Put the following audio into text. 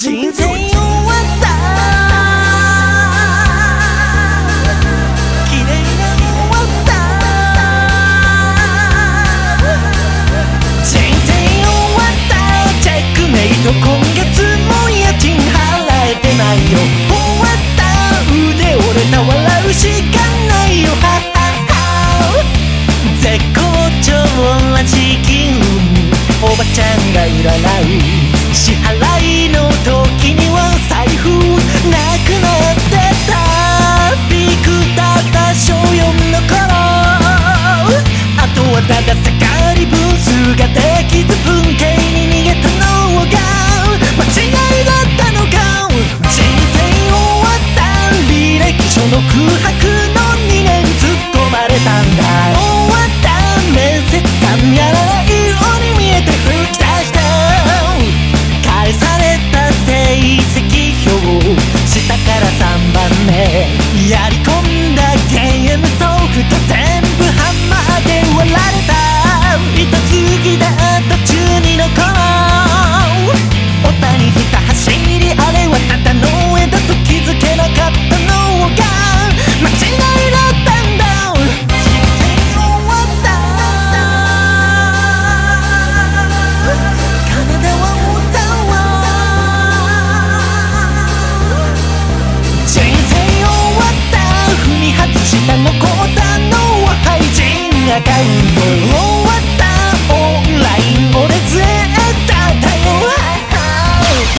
人生終わった綺麗な終わった人生終わったチェックメイト今月も家賃払えてないよ終わった腕折れた笑うしかないよははは絶好調な時期おばちゃんが占う支払いの時には財布なくなってたピクだった小4の頃あとはただ盛り分数ができず文系に逃げたのが間違いだったのか人生終わった履歴書の空